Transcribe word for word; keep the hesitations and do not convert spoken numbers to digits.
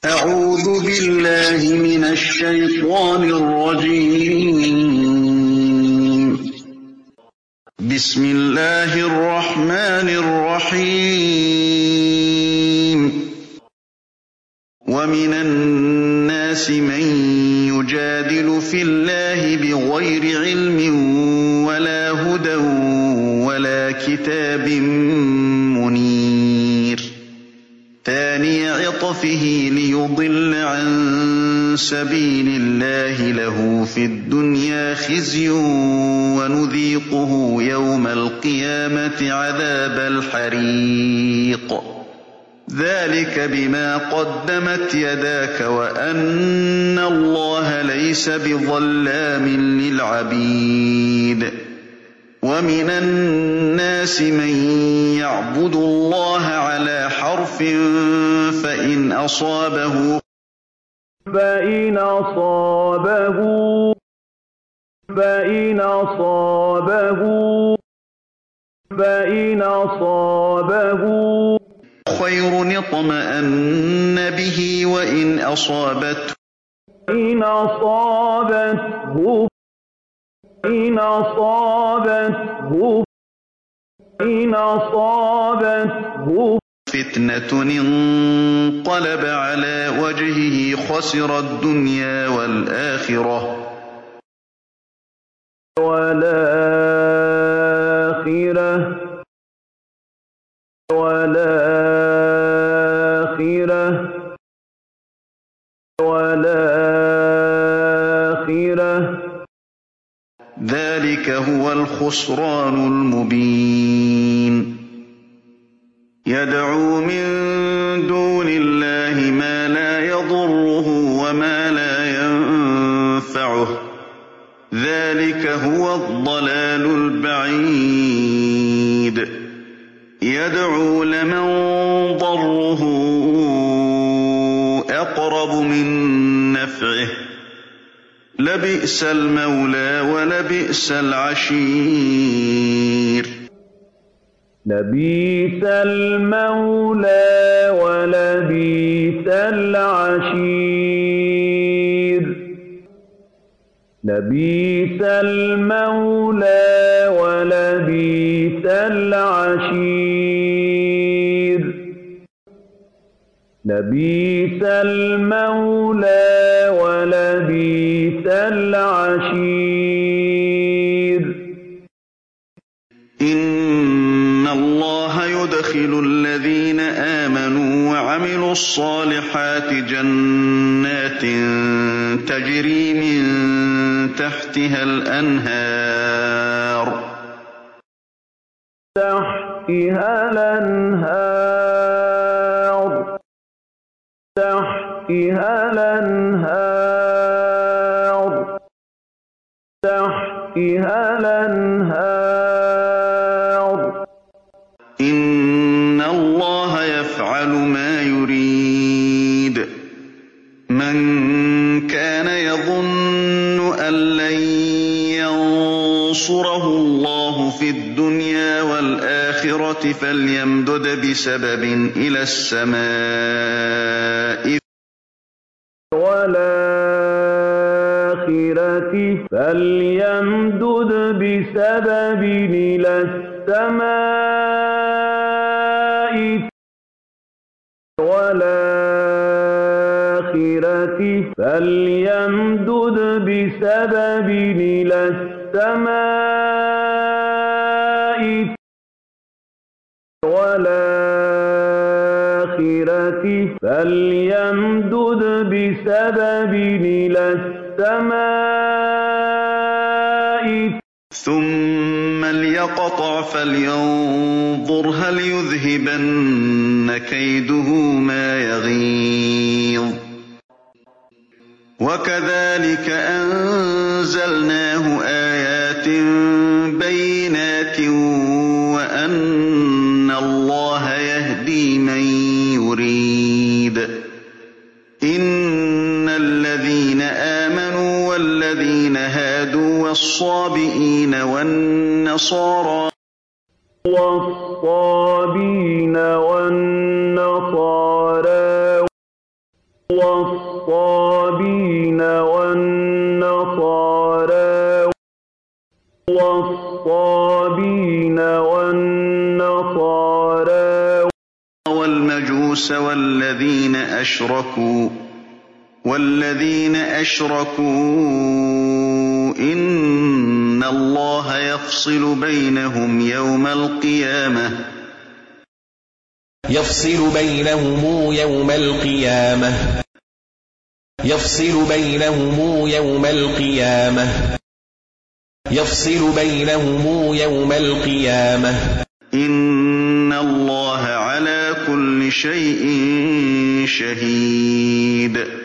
أعوذ بالله من الشيطان الرجيم. بسم الله الرحمن الرحيم. ومن الناس من يجادل في الله بغير علم ولا هدى ولا كتاب منير ثاني عطفه ليضل عن سبيل الله له في الدنيا خزي ونذيقه يوم القيامة عذاب الحريق ذلك بما قدمت يداك وأن الله ليس بظلام للعبيد. ومن الناس من يعبد الله على حرف فإن أصابه فإن أصابه فإن أصابه فإن أصابه خير اطمأن به وإن أصابته إن أصابته إن أصابته إن أصابته فتنة انقلب على وجهه خسر الدنيا والآخرة والآخرة والآخرة والآخرة ذلك هو الخسران المبين. يدعو من دون الله ما لا يضره وما لا ينفعه ذلك هو الضلال البعيد. يدعو لمن ضره أقرب من نفعه لبئس المولى ولبئس العشير. لبئس المولى ولبئس العشير. لبئس المولى ولبئس العشير. لبئس المولى ولبئس العشير. إن الله يدخل الذين آمنوا وعملوا الصالحات جنات تجري من تحتها الأنهار تحتها الأنهار تحتها الأنهار تحتها الأنهار. إن الله يفعل ما يريد. من كان يظن أن لن ينصره الله في الدنيا والآخرة فليمدد بسبب إلى السماء والآخرة فليمدد بسبب إلى السماء والآخرة فليمدد بسبب إلى السماء والآخرة فليمدد بسبب إلى السماء ثم ليقطع فلينظر هل يذهبن كيده ما يغيظ. وكذلك أنزلناه آيات بينات وأن الله يهدي من يريد. إن الذين آمنوا والذين هادوا والصابئين والنصارى والصابين والنصارى والصابين والنصارى والصابين والنصارى والمجوس والذين أشركوا والذين أشركوا إن الله يفصل بينهم يوم القيامة يفصل بينهم يوم القيامة يفصل بينهم يوم القيامة يفصل بينهم يوم القيامة إن الله على كل شيء شهيد